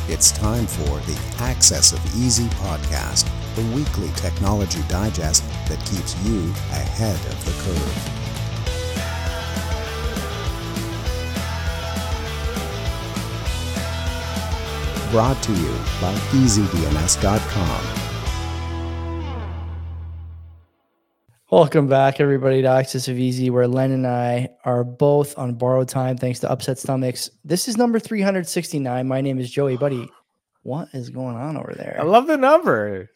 It's time for the Access of Easy podcast, the weekly technology digest that keeps you ahead of the curve. Brought to you by EasyDNS.com. Welcome back, everybody, to Access of Easy, where Len and I are both on borrowed time thanks to Upset Stomachs. This is number 369. My name is Joey. Buddy, what is going on over there? I love the number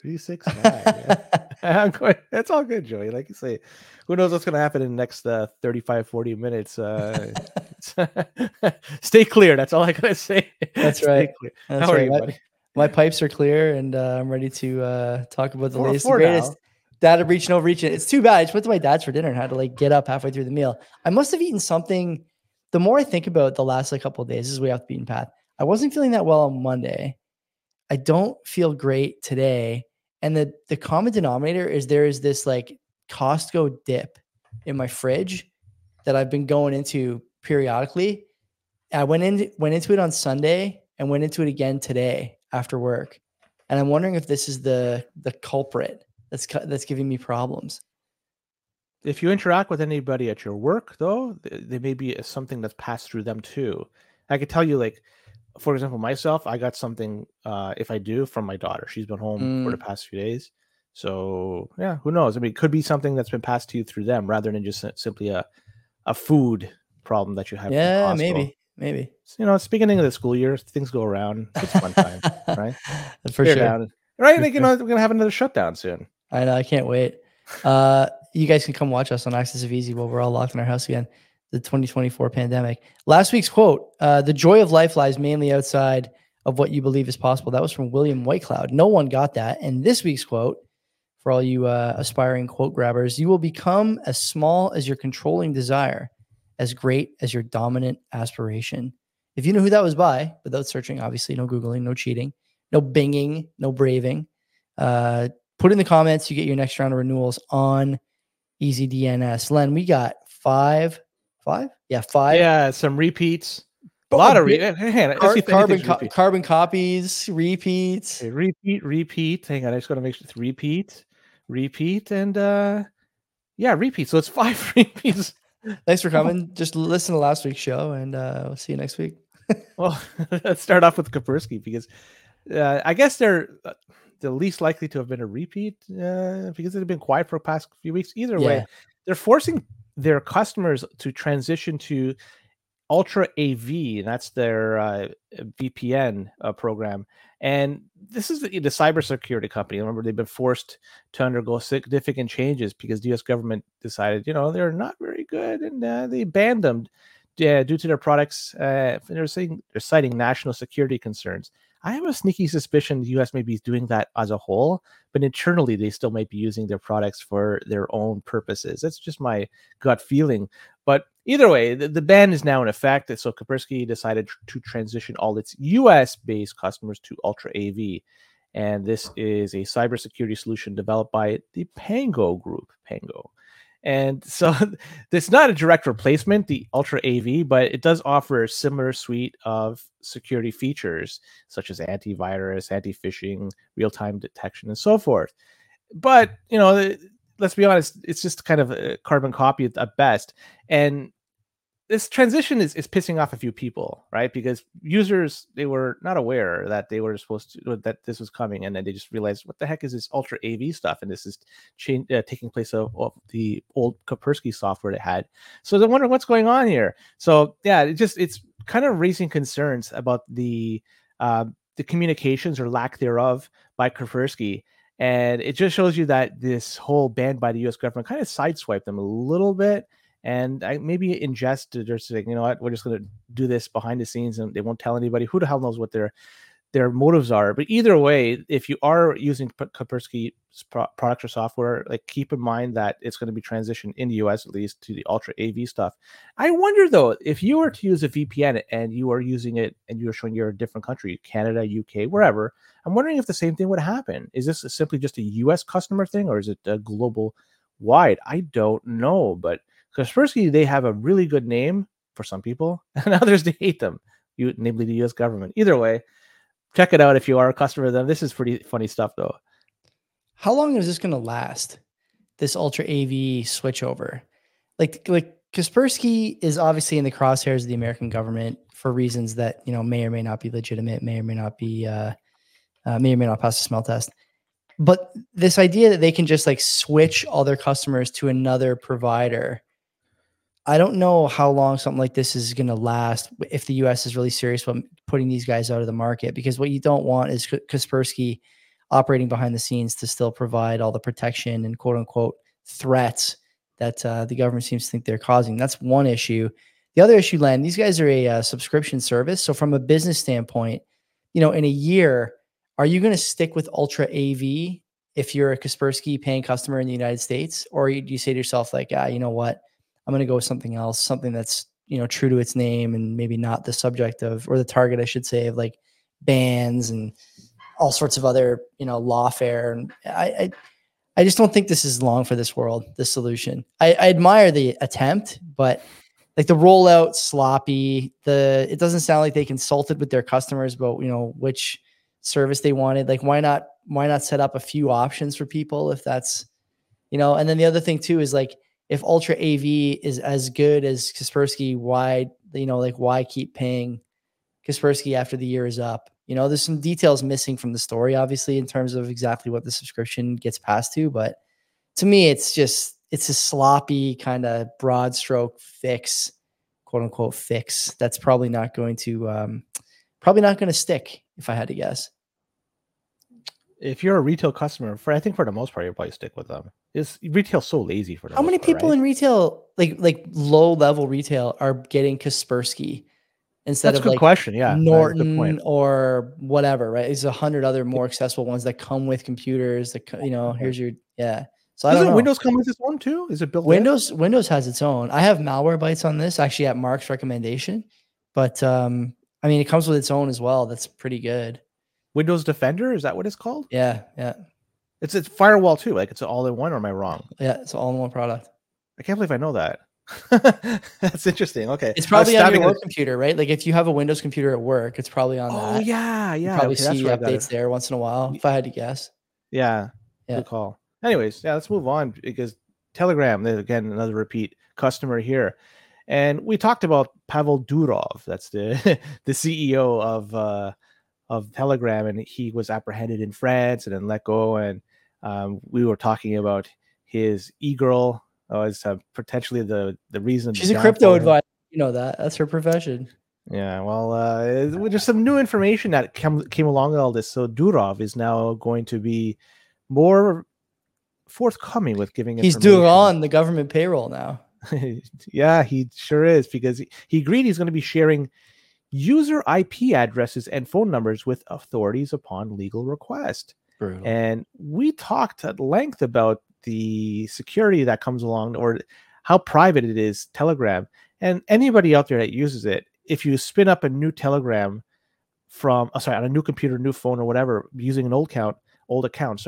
369. That's all good, Joey. Like you say, who knows what's going to happen in the next 35, 40 minutes. Stay clear. That's all I got to say. That's Stay right. Clear. That's How right. are you, buddy? My pipes are clear, and I'm ready to talk about the latest and For greatest. now. Data breach and overreaching. It's too bad. I just went to my dad's for dinner and had to get up halfway through the meal. I must have eaten something. The more I think about the last couple of days, this is way off the beaten path. I wasn't feeling that well on Monday. I don't feel great today. And the common denominator is there is this Costco dip in my fridge that I've been going into periodically. I went into it on Sunday and went into it again today after work. And I'm wondering if this is the culprit that's giving me problems. If you interact with anybody at your work, though, there may be something that's passed through them too. I could tell you, for example, myself, I got something, if I do, from my daughter. She's been home for the past few days. So, yeah, who knows? I mean, it could be something that's been passed to you through them rather than just simply a food problem that you have. Yeah, from Costco. maybe. So, it's beginning of the school year. Things go around. It's fun time, right? For sure. Down. Right? We're going to have another shutdown soon. I know. I can't wait. You guys can come watch us on Access of Easy while we're all locked in our house again. The 2024 pandemic. Last week's quote, the joy of life lies mainly outside of what you believe is possible. That was from William Whitecloud. No one got that. And this week's quote, for all you aspiring quote grabbers, you will become as small as your controlling desire, as great as your dominant aspiration. If you know who that was by, without searching, obviously, no Googling, no cheating, no binging, no braving, put in the comments. You get your next round of renewals on EasyDNS. Len, we got five. Yeah, some repeats. A lot of carbon copies, repeats. Okay, repeat. Hang on, I just got to make sure it's repeat, and repeat. So it's 5 repeats. Thanks for coming. Just listen to last week's show, and we'll see you next week. Well, let's start off with Kaspersky because I guess they're the least likely to have been a repeat because they've been quiet for the past few weeks. Either way, they're forcing their customers to transition to Ultra AV, and that's their VPN program. And this is the cybersecurity company. Remember, they've been forced to undergo significant changes because the U.S. government decided, they're not very good, and they banned them due to their products. They're citing national security concerns. I have a sneaky suspicion the U.S. may be doing that as a whole, but internally they still might be using their products for their own purposes. That's just my gut feeling. But either way, the ban is now in effect. So Kaspersky decided to transition all its U.S.-based customers to Ultra AV. And this is a cybersecurity solution developed by the Pango Group. Pango. And so it's not a direct replacement, the Ultra AV, but it does offer a similar suite of security features such as antivirus, anti-phishing, real-time detection, and so forth. But, let's be honest, it's just kind of a carbon copy at best. And this transition is pissing off a few people, right? Because users, they were not aware that they were that this was coming. And then they just realized, what the heck is this Ultra AV stuff? And this is taking place of the old Kaspersky software they had. So they're wondering what's going on here. So yeah, it's kind of raising concerns about the communications or lack thereof by Kaspersky. And it just shows you that this whole ban by the U.S. government kind of sideswiped them a little bit. And I maybe in jest, they're saying, you know what, we're just going to do this behind the scenes and they won't tell anybody. Who the hell knows what their motives are? But either way, if you are using Kaspersky products or software, keep in mind that it's going to be transitioned in the US at least to the Ultra AV stuff. I wonder though, if you were to use a VPN and you are using it and you're showing you're a different country, Canada, UK, wherever, I'm wondering if the same thing would happen. Is this simply just a US customer thing or is it a global wide? I don't know, but Kaspersky, they have a really good name for some people and others they hate them, namely the US government. Either way, check it out if you are a customer of them. This is pretty funny stuff, though. How long is this going to last? This Ultra AV switchover, like Kaspersky is obviously in the crosshairs of the American government for reasons that may or may not be legitimate, may or may not pass the smell test. But this idea that they can just like switch all their customers to another provider, I don't know how long something like this is going to last if the US is really serious about putting these guys out of the market, because what you don't want is Kaspersky operating behind the scenes to still provide all the protection and quote unquote threats that the government seems to think they're causing. That's one issue. The other issue, Len, these guys are a subscription service. So from a business standpoint, in a year, are you going to stick with Ultra AV if you're a Kaspersky paying customer in the United States? Or do you say to yourself, like, you know what, I'm going to go with something else, something that's, true to its name and maybe not the subject of, or the target, I should say, of like bans and all sorts of other, lawfare. And I just don't think this is long for this world, this solution. I admire the attempt, but like the rollout sloppy, it doesn't sound like they consulted with their customers about, which service they wanted. Like, why not set up a few options for people if that's, and then the other thing too is like, if Ultra AV is as good as Kaspersky, why keep paying Kaspersky after the year is up? There's some details missing from the story, obviously, in terms of exactly what the subscription gets passed to. But to me, it's a sloppy kind of broad stroke fix, quote unquote fix. That's probably not going to stick, if I had to guess. If you're a retail customer, I think for the most part, you'll probably stick with them. Retail's so lazy for them. How many people in retail, like low level retail, are getting Kaspersky instead of like question? Yeah, Norton or whatever, right? There's 100 other more accessible ones that come with computers. That here's your So I don't know. Windows come with its own too? Is it built Windows? In? Windows has its own. I have Malwarebytes on this actually at Mark's recommendation, but it comes with its own as well. That's pretty good. Windows Defender, is that what it's called? Yeah. It's firewall too. Like it's all in one, or am I wrong? Yeah, it's all in one product. I can't believe I know that. That's interesting. Okay. It's probably on your work computer, right? Like if you have a Windows computer at work, it's probably on that. Oh yeah. You probably see updates there once in a while, if I had to guess. Yeah. Good call. Anyways, let's move on, because Telegram, again, another repeat customer here. And we talked about Pavel Durov. That's the CEO of Telegram, and he was apprehended in France and then let go. And we were talking about his e-girl as potentially the reason. She's a crypto advisor. That's her profession. Yeah, well, there's some new information that came along with all this. So Durov is now going to be more forthcoming with giving information. He's on the government payroll now. Yeah, he sure is, because he agreed he's going to be sharing user IP addresses and phone numbers with authorities upon legal request. Brutal. And we talked at length about the security that comes along, or how private it is, Telegram. And anybody out there that uses it, if you spin up a new Telegram on a new computer, new phone, or whatever, using an old account,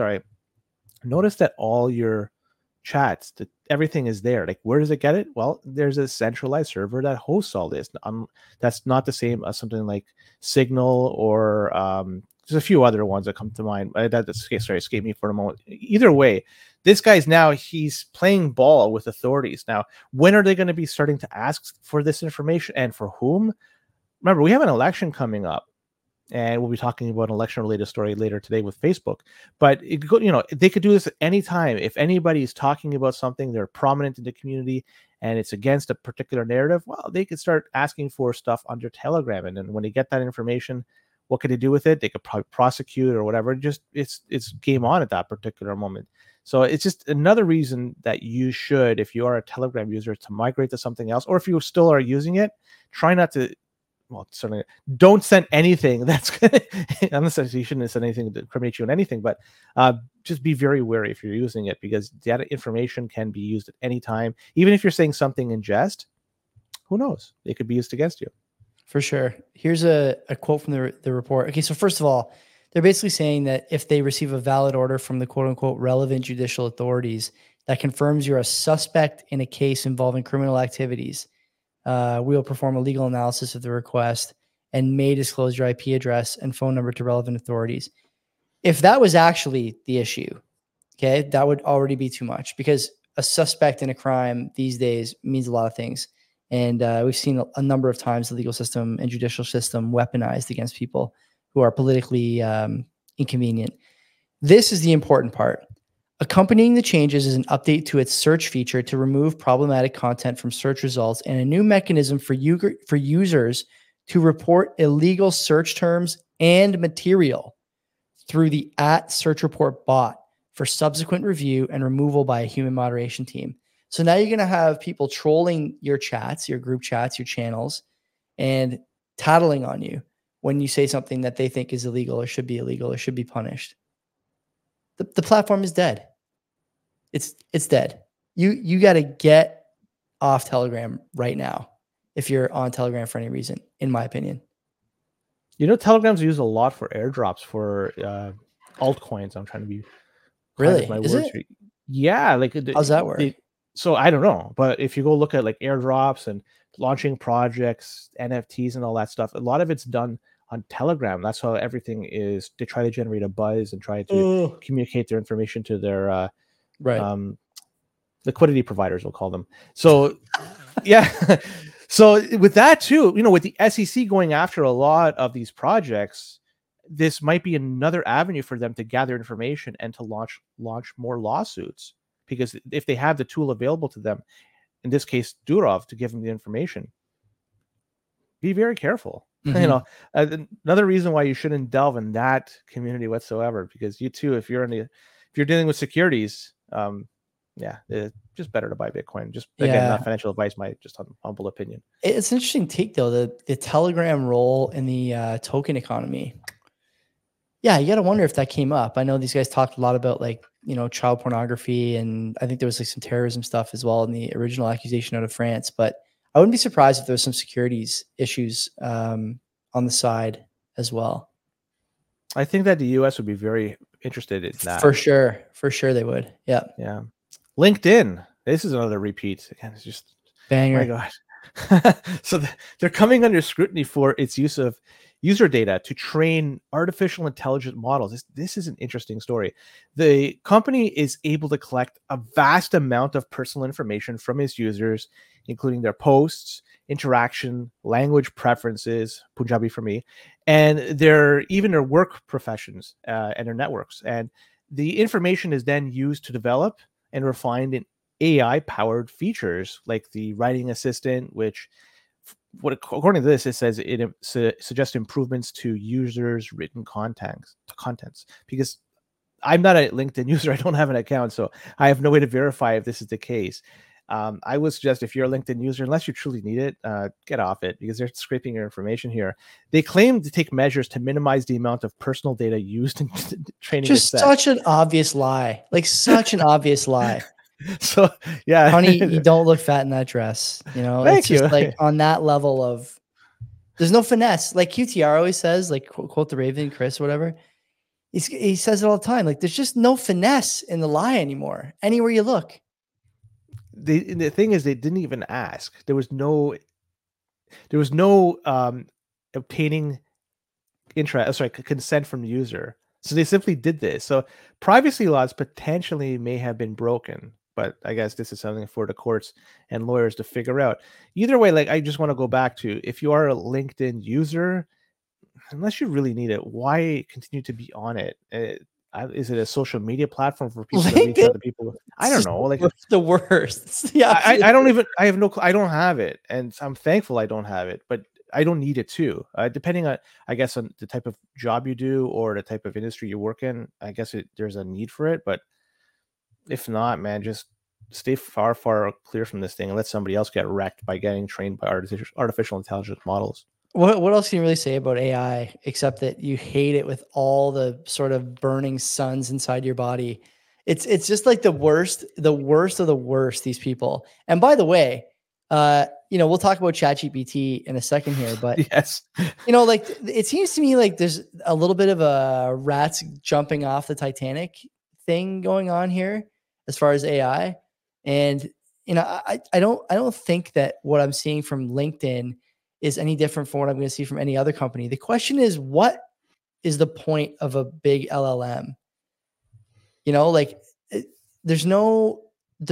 notice that all your chats, everything is there. Like, where does it get it? Well, there's a centralized server that hosts all this. That's not the same as something like Signal, or there's a few other ones that come to mind. That escaped me for a moment. Either way, this guy's he's playing ball with authorities. Now, when are they going to be starting to ask for this information, and for whom? Remember, we have an election coming up, and we'll be talking about an election-related story later today with Facebook. But they could do this at any time. If anybody's talking about something, they're prominent in the community, and it's against a particular narrative, well, they could start asking for stuff under Telegram. And then when they get that information, what could they do with it? They could probably prosecute or whatever. It's game on at that particular moment. So it's just another reason that you should, if you are a Telegram user, to migrate to something else. Or if you still are using it, try not to. Well, certainly don't send anything that's unless you shouldn't send anything to incriminate you in anything, but just be very wary if you're using it, because data information can be used at any time. Even if you're saying something in jest, who knows? It could be used against you. For sure. Here's a quote from the report. Okay, so first of all, they're basically saying that if they receive a valid order from the quote unquote relevant judicial authorities that confirms you're a suspect in a case involving criminal activities, we will perform a legal analysis of the request and may disclose your IP address and phone number to relevant authorities. If that was actually the issue, okay, that would already be too much, because a suspect in a crime these days means a lot of things. And we've seen a number of times the legal system and judicial system weaponized against people who are politically inconvenient. This is the important part. Accompanying the changes is an update to its search feature to remove problematic content from search results, and a new mechanism for users to report illegal search terms and material through the @SearchReport bot for subsequent review and removal by a human moderation team. So now you're going to have people trolling your chats, your group chats, your channels, and tattling on you when you say something that they think is illegal or should be illegal or should be punished. The platform is dead. It's dead. You got to get off Telegram right now if you're on Telegram for any reason, in my opinion. You know, Telegram's used a lot for airdrops for altcoins. I'm trying to be really. My is words. it? Yeah, like how's that work? So I don't know, but if you go look at like airdrops and launching projects, NFTs, and all that stuff, a lot of it's done on Telegram. That's how everything is. They try to generate a buzz and try to communicate their information to their liquidity providers, we'll call them. So yeah. So with that too, you know, with the SEC going after a lot of these projects, this might be another avenue for them to gather information and to launch more lawsuits, because if they have the tool available to them, in this case Durov, to give them the information, be very careful. You know, another reason why you shouldn't delve in that community whatsoever, because you too, if you're dealing with securities, it's just better to buy Bitcoin. Just again, not financial advice, my just humble opinion. It's an interesting take though, the Telegram role in the token economy. Yeah, you got to wonder if that came up. I know these guys talked a lot about, like, you know, child pornography, and I think there was like some terrorism stuff as well in the original accusation out of France. But I wouldn't be surprised if there was some securities issues on the side as well. I think that the US would be very interested in that. For sure they would. Yeah. Yeah. LinkedIn. This is another repeat. Again, it's just banger. My God. So they're coming under scrutiny for its use of user data to train artificial intelligence models. This is an interesting story. The company is able to collect a vast amount of personal information from its users, including their posts, interaction, language preferences, Punjabi for me, and their work professions and their networks. And the information is then used to develop and refine in AI-powered features like the writing assistant, which, according to this, it says it suggests improvements to users' written contents. Because I'm not a LinkedIn user, I don't have an account, so I have no way to verify if this is the case. I would suggest, if you're a LinkedIn user, unless you truly need it, get off it, because they're scraping your information here. They claim to take measures to minimize the amount of personal data used in training. Just such an obvious lie, like such an obvious lie. So yeah, honey, you don't look fat in that dress. You know, Thank it's just you. Like on that level of, there's no finesse. Like QTR always says, like quote the Raven, Chris, or whatever. He says it all the time. Like, there's just no finesse in the lie anymore. Anywhere you look. The thing is, they didn't even ask. There was no obtaining consent from the user. So they simply did this. So privacy laws potentially may have been broken, but I guess this is something for the courts and lawyers to figure out. Either way, like, I just want to go back to, if you are a LinkedIn user, unless you really need it, why continue to be on it? Is it a social media platform for people to reach out to people? I don't know. Like, it's the worst. Yeah, I don't have it, and I'm thankful I don't have it, but I don't need it too. Depending on, I guess, on the type of job you do or the type of industry you work in, I guess there's a need for it. But if not, man, just stay far clear from this thing and let somebody else get wrecked by getting trained by artificial intelligence models. What else can you really say about AI, except that you hate it with all the sort of burning suns inside your body? It's just like the worst of the worst, these people. And by the way, we'll talk about ChatGPT in a second here, but yes, like, it seems to me like there's a little bit of a rats jumping off the Titanic thing going on here as far as AI. And, I don't think that what I'm seeing from LinkedIn is any different from what I'm going to see from any other company. The question is, what is the point of a big LLM? You know, like there's no,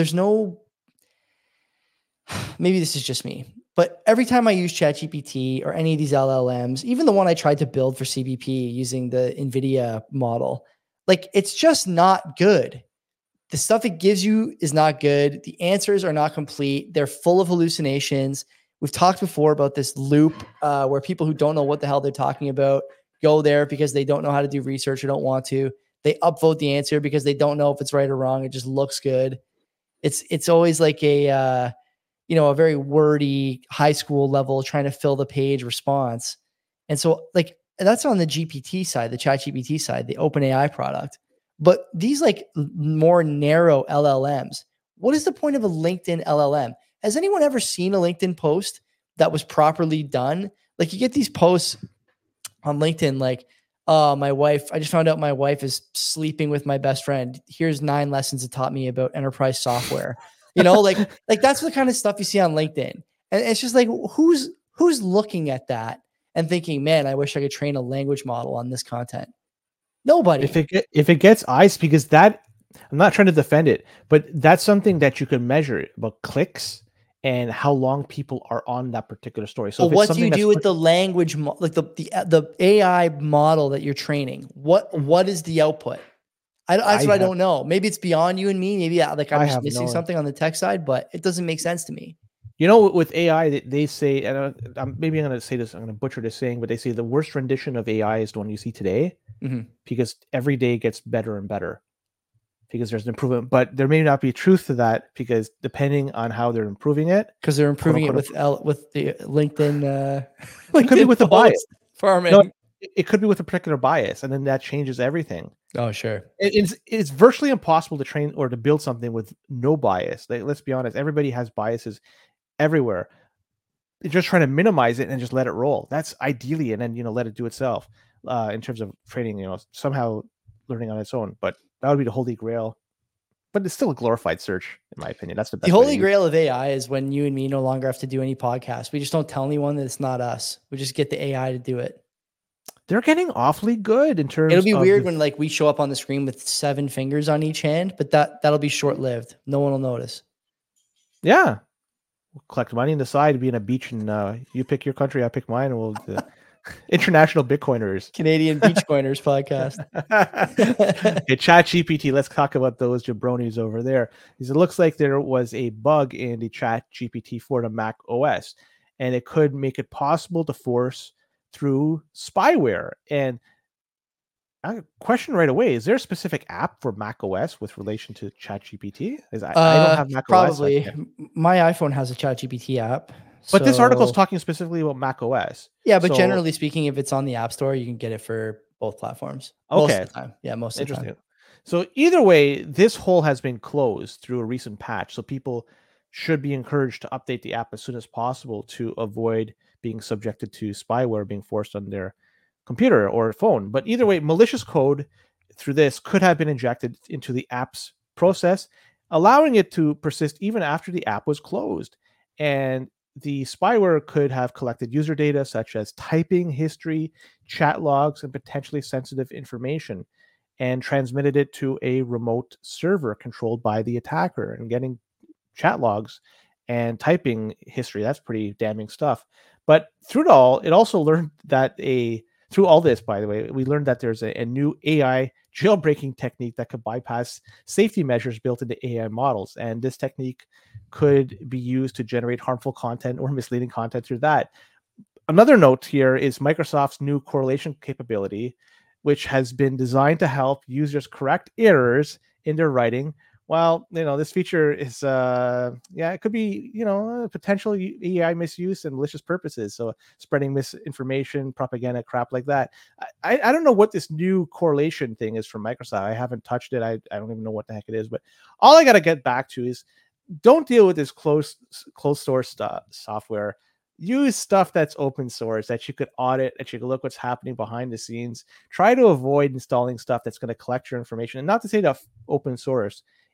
maybe this is just me, but every time I use ChatGPT or any of these LLMs, even the one I tried to build for CBP using the NVIDIA model, like it's just not good. The stuff it gives you is not good. The answers are not complete. They're full of hallucinations. We've talked before about this loop where people who don't know what the hell they're talking about go there because they don't know how to do research or don't want to. They upvote the answer because they don't know if it's right or wrong. It just looks good. It's always like a very wordy high school level trying to fill the page response. And so like that's on the GPT side, the ChatGPT side, the OpenAI product. But these like more narrow LLMs, what is the point of a LinkedIn LLM? Has anyone ever seen a LinkedIn post that was properly done? Like you get these posts on LinkedIn, like, I just found out my wife is sleeping with my best friend. Here's 9 lessons it taught me about enterprise software. Like that's the kind of stuff you see on LinkedIn. And it's just like, who's looking at that and thinking, man, I wish I could train a language model on this content. Nobody. If it gets eyes, because that, I'm not trying to defend it, but that's something that you can measure about clicks and how long people are on that particular story. So what do you do with the language, like the AI model that you're training? What is the output? That's what I don't know. Maybe it's beyond you and me. Maybe like I'm just missing something on the tech side, but it doesn't make sense to me. With AI, they say, and maybe I'm going to say this, I'm going to butcher this saying, but they say the worst rendition of AI is the one you see today, because every day it gets better and better, because there's an improvement. But there may not be truth to that, because depending on how they're improving it, because they're improving it with the LinkedIn. It could be with the bias farming. No, it could be with a particular bias, and then that changes everything. Oh, sure. It's virtually impossible to train or to build something with no bias. Like, let's be honest, everybody has biases everywhere. You're just trying to minimize it and just let it roll. That's ideally, and then let it do itself in terms of training, somehow learning on its own. But that would be the holy grail. But it's still a glorified search, in my opinion. That's the best. The holy grail of AI is when you and me no longer have to do any podcasts. We just don't tell anyone that it's not us. We just get the AI to do it. They're getting awfully good in terms. It'll be weird when like we show up on the screen with 7 fingers on each hand, but that'll be short lived. No one will notice. Yeah. We'll collect money on the side, be in a beach, and you pick your country, I pick mine, and we'll international Bitcoiners, Canadian Beachcoiners podcast. Hey, ChatGPT, let's talk about those jabronis over there. Because it looks like there was a bug in the ChatGPT for the Mac OS, and it could make it possible to force through spyware. And I question right away: is there a specific app for Mac OS with relation to ChatGPT? I don't have Mac probably. OS. Probably, my iPhone has a ChatGPT app. But this article is talking specifically about Mac OS. Yeah, but generally speaking, if it's on the App Store, you can get it for both platforms. Okay. Most of the time. Yeah, most of the time. So either way, this hole has been closed through a recent patch. So people should be encouraged to update the app as soon as possible to avoid being subjected to spyware being forced on their computer or phone. But either way, malicious code through this could have been injected into the app's process, allowing it to persist even after the app was closed. And the spyware could have collected user data such as typing history, chat logs, and potentially sensitive information, and transmitted it to a remote server controlled by the attacker. And getting chat logs and typing history, that's pretty damning stuff. But through it all, it also learned that through all this, by the way, we learned that there's a new AI jailbreaking technique that could bypass safety measures built into AI models. And this technique could be used to generate harmful content or misleading content through that. Another note here is Microsoft's new correlation capability, which has been designed to help users correct errors in their writing. Well, this feature is, it could be, potential AI misuse and malicious purposes. So spreading misinformation, propaganda, crap like that. I don't know what this new correlation thing is from Microsoft. I haven't touched it. I don't even know what the heck it is. But all I got to get back to is don't deal with this closed source software. Use stuff that's open source that you could audit, that you can look what's happening behind the scenes. Try to avoid installing stuff that's going to collect your information. And not to say that open source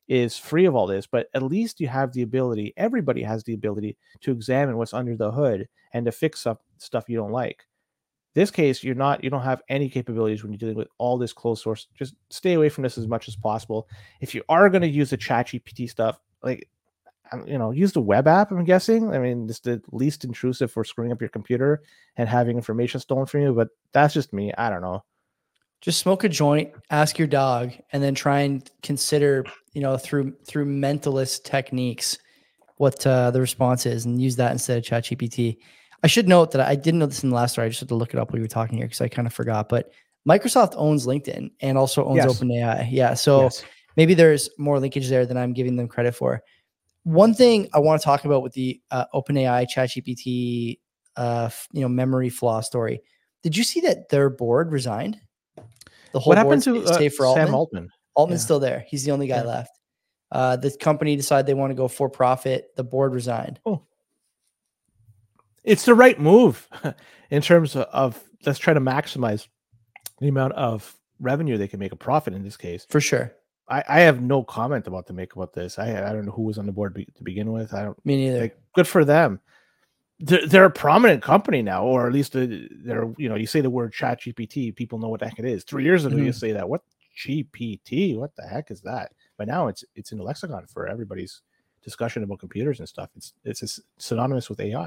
is free of all this, but at least you have the ability, everybody has the ability to examine what's under the hood and to fix up stuff you don't like. This case, you don't have any capabilities when you're dealing with all this closed source. Just stay away from this as much as possible. If you are going to use the ChatGPT stuff, like, use the web app, I'm guessing. I mean, it's the least intrusive for screwing up your computer and having information stolen from you, but that's just me. I don't know. Just smoke a joint, ask your dog, and then try and consider, through mentalist techniques, what the response is, and use that instead of ChatGPT. I should note that I didn't know this in the last story. I just had to look it up while you were talking here because I kind of forgot. But Microsoft owns LinkedIn and also owns OpenAI. Yeah, so maybe there's more linkage there than I'm giving them credit for. One thing I want to talk about with the OpenAI ChatGPT, memory flaw story. Did you see that their board resigned? The whole what happened to Sam Altman? Altman's still there. He's the only guy left. The company decided they want to go for profit. The board resigned. Oh, it's the right move in terms of let's try to maximize the amount of revenue they can make a profit in this case. For sure. I have no comment to make about this. I don't know who was on the board to begin with. Me neither. Good for them. They're a prominent company now, or at least they're, you say the word ChatGPT, people know what the heck it is. 3 years ago, you say that, what GPT? What the heck is that? But now it's in the lexicon for everybody's discussion about computers and stuff. It's synonymous with AI.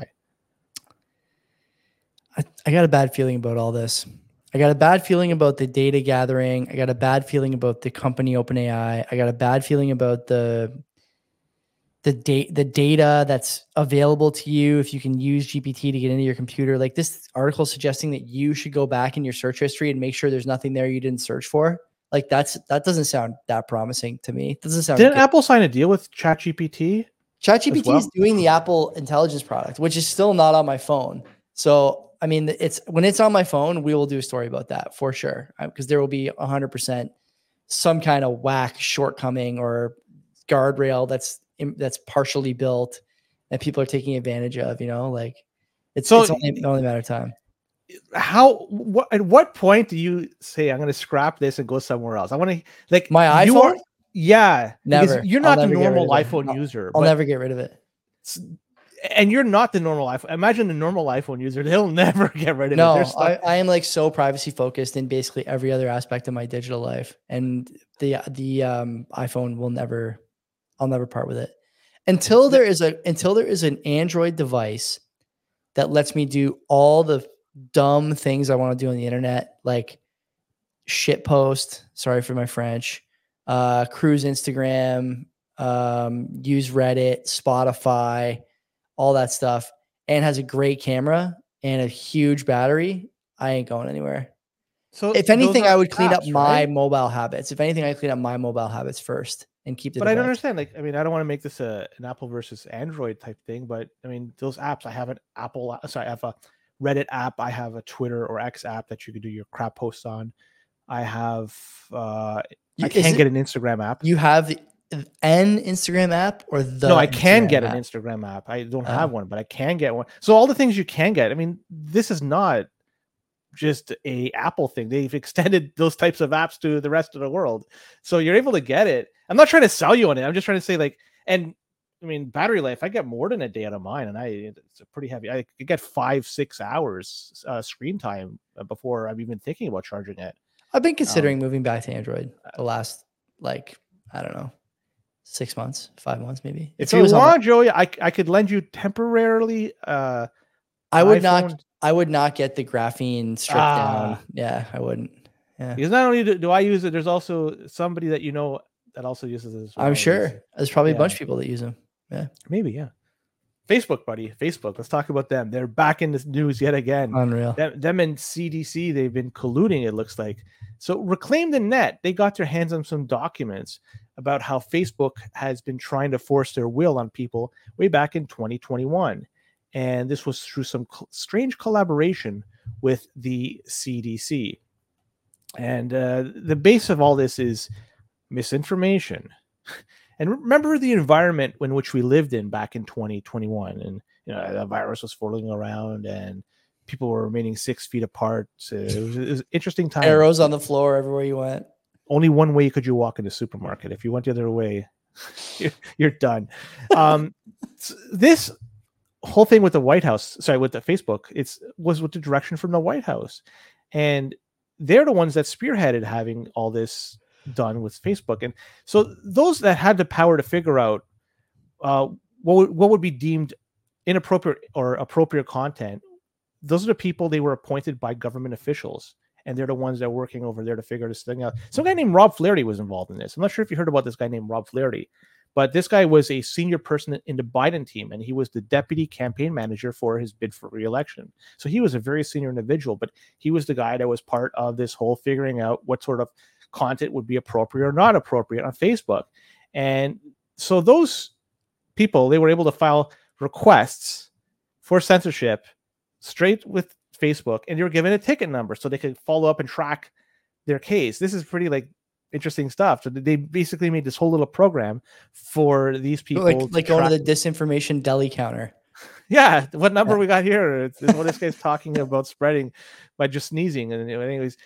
I got a bad feeling about all this. I got a bad feeling about the data gathering. I got a bad feeling about the company OpenAI. I got a bad feeling about the data that's available to you if you can use GPT to get into your computer. Like this article suggesting that you should go back in your search history and make sure there's nothing there you didn't search for. Like that doesn't sound that promising to me. It doesn't sound. Didn't Apple sign a deal with ChatGPT? ChatGPT is doing the Apple Intelligence product, which is still not on my phone. So I mean, when it's on my phone, we will do a story about that for sure, because there will be 100% some kind of whack shortcoming or guardrail that's partially built that people are taking advantage of. It's only a matter of time. At what point do you say I'm going to scrap this and go somewhere else? I want to my iPhone. Never. You're not the normal iPhone user. I'll never get rid of it. And you're not the normal iPhone. Imagine the normal iPhone user; they'll never get rid of it. No, I am so privacy focused in basically every other aspect of my digital life, and the iPhone I'll never part with it until there is an Android device that lets me do all the dumb things I want to do on the internet, like shit post. Sorry for my French. Cruise Instagram, use Reddit, Spotify, all that stuff, and has a great camera and a huge battery. I ain't going anywhere. So if anything, I would clean up my mobile habits. If anything, I clean up my mobile habits first and keep the But device. I don't understand. I don't want to make this an Apple versus Android type thing, but I mean, those apps, I have I have a Reddit app. I have a Twitter or X app that you can do your crap posts on. I have, I can't get an Instagram app. You have an Instagram app or the? No, I can get an Instagram app. I don't have one, but I can get one. So all the things you can get. I mean, this is not just a Apple thing. They've extended those types of apps to the rest of the world. So you're able to get it. I'm not trying to sell you on it. I'm just trying to say and I mean, battery life, I get more than a day out of mine, and it's a pretty heavy. I could get 5-6 hours screen time before I'm even thinking about charging it. I've been considering moving back to Android the last, I don't know, 6 months, 5 months, maybe. If you want, Joey, I could lend you temporarily. I would not get the graphene stripped down. Yeah, I wouldn't. Yeah. Because not only do I use it, there's also somebody that that also uses it as well. I'm sure there's probably a bunch of people that use them. Yeah, maybe. Yeah. Facebook, buddy. Facebook. Let's talk about them. They're back in the news yet again. Unreal. Them and CDC, they've been colluding, it looks like. So Reclaim the Net, they got their hands on some documents about how Facebook has been trying to force their will on people way back in 2021. And this was through some strange collaboration with the CDC. And the base of all this is misinformation. And remember the environment in which we lived in back in 2021, and the virus was floating around, and people were remaining 6 feet apart. So it was an interesting time. Arrows on the floor everywhere you went. Only one way could you walk in the supermarket. If you went the other way, you're done. This whole thing with the White House, with the Facebook, was with the direction from the White House, and they're the ones that spearheaded having all this done with Facebook. And so those that had the power to figure out what would be deemed inappropriate or appropriate content, those are the people, they were appointed by government officials, and they're the ones that are working over there to figure this thing out. Some guy named Rob Flaherty was involved in this. I'm not sure if you heard about this guy named Rob Flaherty, but this guy was a senior person in the Biden team, and he was the deputy campaign manager for his bid for re-election. So he was a very senior individual, but he was the guy that was part of this whole figuring out what sort of content would be appropriate or not appropriate on Facebook. And so those people, they were able to file requests for censorship straight with Facebook, and they were given a ticket number so they could follow up and track their case. This is pretty interesting stuff. So they basically made this whole little program for these people, like going to the disinformation deli counter. Yeah, what number we got here is what this guy's talking about spreading by just sneezing. And anyways,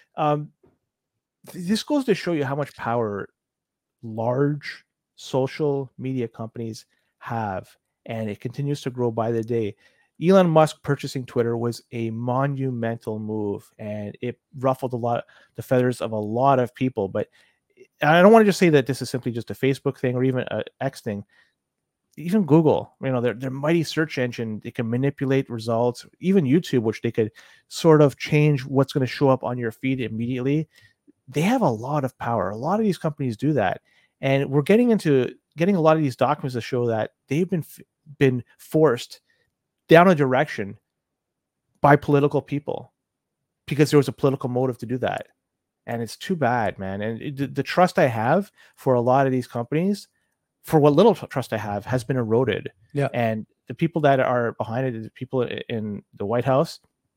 this goes to show you how much power large social media companies have, and it continues to grow by the day. Elon Musk purchasing Twitter was a monumental move, and it ruffled the feathers of a lot of people. But I don't want to just say that this is simply just a Facebook thing or even an X thing. Even Google, their mighty search engine, they can manipulate results. Even YouTube, which they could sort of change what's going to show up on your feed immediately. They have a lot of power. A lot of these companies do that, and we're getting a lot of these documents to show that they've been forced down a direction by political people because there was a political motive to do that. And it's too bad, man. And the trust I have for a lot of these companies, for what little trust I have, has been eroded. Yeah. And the people that are behind it, the people in the White House,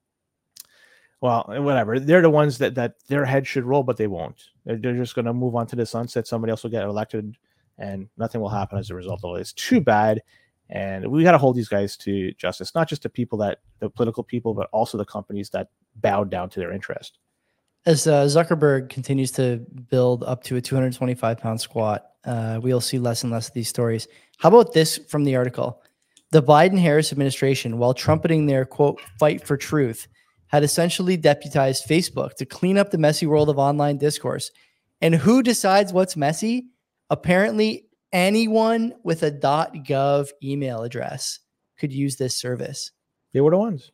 well, whatever. They're the ones that their head should roll, but they won't. They're just going to move on to the sunset. Somebody else will get elected, and nothing will happen as a result of it. It's too bad. And we got to hold these guys to justice, not just the political people, but also the companies that bowed down to their interest. As Zuckerberg continues to build up to a 225-pound squat, we'll see less and less of these stories. How about this from the article? The Biden-Harris administration, while trumpeting their, quote, fight for truth, had essentially deputized Facebook to clean up the messy world of online discourse. And who decides what's messy? Apparently, anyone with a .gov email address could use this service. They were the ones.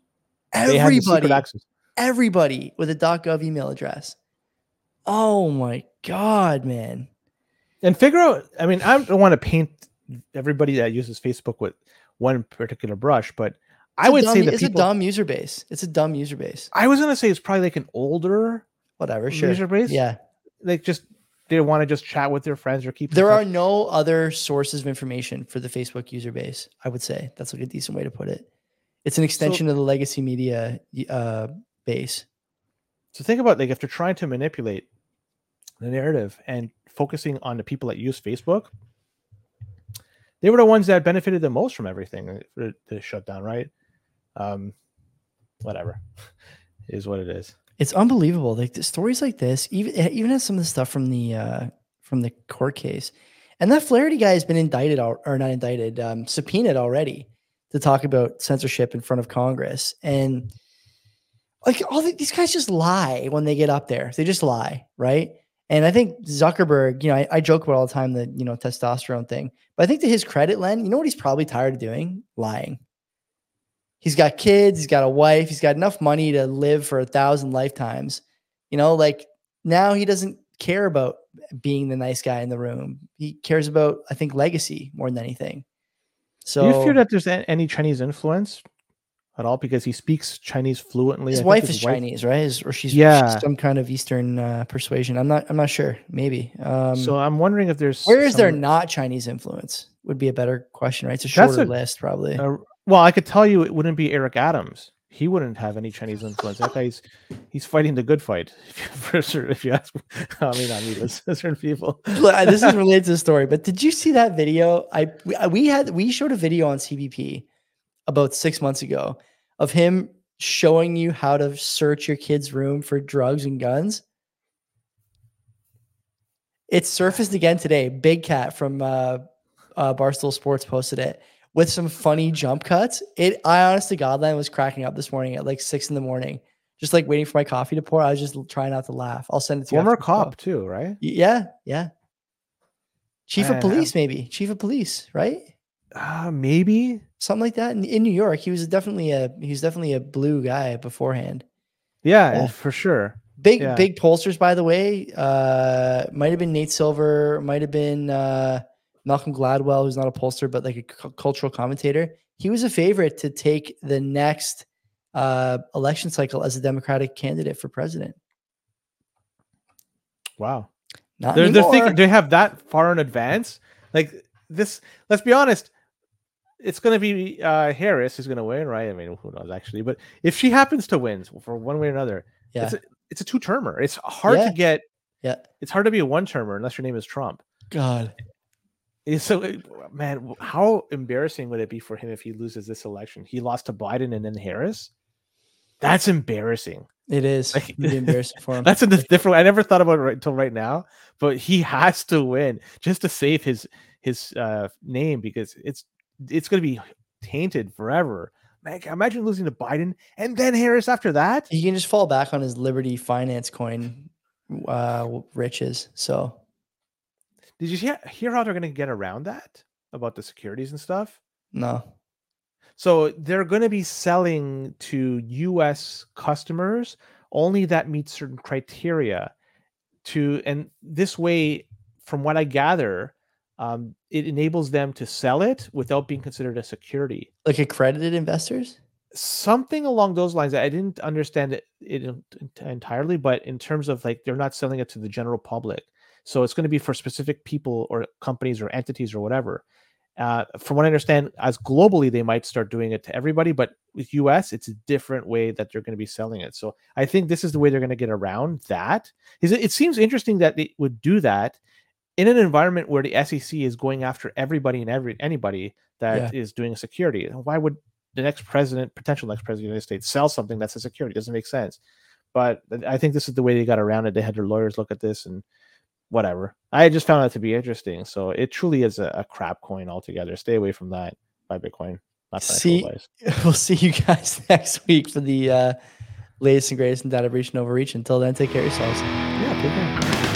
Everybody with a .gov email address. Oh my God, man. And figure out, I don't want to paint everybody that uses Facebook with one particular brush, but it's a dumb user base. It's a dumb user base. I was going to say it's probably like an older user base. Yeah. They want to just chat with their friends or keep. There are no other sources of information for the Facebook user base. I would say that's a decent way to put it. It's an extension of the legacy media base. So think about if they're trying to manipulate the narrative and focusing on the people that use Facebook, they were the ones that benefited the most from everything, the shutdown, right? Whatever is what it is. It's unbelievable. The stories like this, even as some of the stuff from the court case, and that Flaherty guy has been subpoenaed already to talk about censorship in front of Congress. And these guys just lie when they get up there. They just lie, right? And I think Zuckerberg, I joke about all the time the testosterone thing, but I think to his credit, Len, you know what he's probably tired of doing? Lying. He's got kids, he's got a wife, he's got enough money to live for 1,000 lifetimes. Now he doesn't care about being the nice guy in the room. He cares about, I think, legacy more than anything. So, do you fear that there's any Chinese influence at all, because he speaks Chinese fluently? His wife is Chinese, right? Or she's some kind of Eastern persuasion. I'm not sure. Maybe. So I'm wondering if there's there not Chinese influence would be a better question, right? It's a shorter list, probably. Well, I could tell you it wouldn't be Eric Adams. He wouldn't have any Chinese influence. That guy's fighting the good fight. If you ask, not me, but certain people. This is related to the story, but did you see that video? We showed a video on CBP about 6 months ago of him showing you how to search your kid's room for drugs and guns. It's surfaced again today. Big Cat from Barstool Sports posted it with some funny jump cuts. I honest to God, was cracking up this morning at like 6 a.m, just like waiting for my coffee to pour. I was just trying not to laugh. I'll send it to you. Former cop too, right? Yeah. Chief of police, maybe. Chief of police, right? Maybe something like that. In New York, he was definitely a blue guy beforehand. Yeah, for sure. Big pollsters, by the way. Might have been Nate Silver, might have been Malcolm Gladwell, who's not a pollster, but like a cultural commentator. He was a favorite to take the next election cycle as a Democratic candidate for president. Wow. They're thinking they have that far in advance. Like this, let's be honest, it's going to be Harris who's going to win, right? I mean, who knows actually, but if she happens to win for one way or another, it's a two-termer. It's hard to get. Yeah. It's hard to be a one-termer unless your name is Trump. God. So, man, how embarrassing would it be for him if he loses this election? He lost to Biden and then Harris. That's embarrassing. It is. Like, really embarrassing for him. That's a different. I never thought about it until right now, but he has to win just to save his name because it's going to be tainted forever. Man, imagine losing to Biden and then Harris after that. He can just fall back on his Liberty Finance coin riches. So, did you hear how they're going to get around that about the securities and stuff? No. So they're going to be selling to U.S. customers only that meet certain criteria. And this way, from what I gather, it enables them to sell it without being considered a security. Like accredited investors? Something along those lines. I didn't understand it entirely, but in terms of like they're not selling it to the general public. So it's going to be for specific people or companies or entities or whatever. From what I understand, as globally, they might start doing it to everybody, but with US, it's a different way that they're going to be selling it. So I think this is the way they're going to get around that. It seems interesting that they would do that in an environment where the SEC is going after everybody and anybody that is doing a security. Why would the potential next president of the United States sell something that's a security? It doesn't make sense. But I think this is the way they got around it. They had their lawyers look at this and whatever. I just found that to be interesting. So it truly is a crap coin altogether. Stay away from that. Buy Bitcoin. Not financial advice. We'll see you guys next week for the latest and greatest in data breach and overreach. Until then, take care of yourselves. Yeah, take care.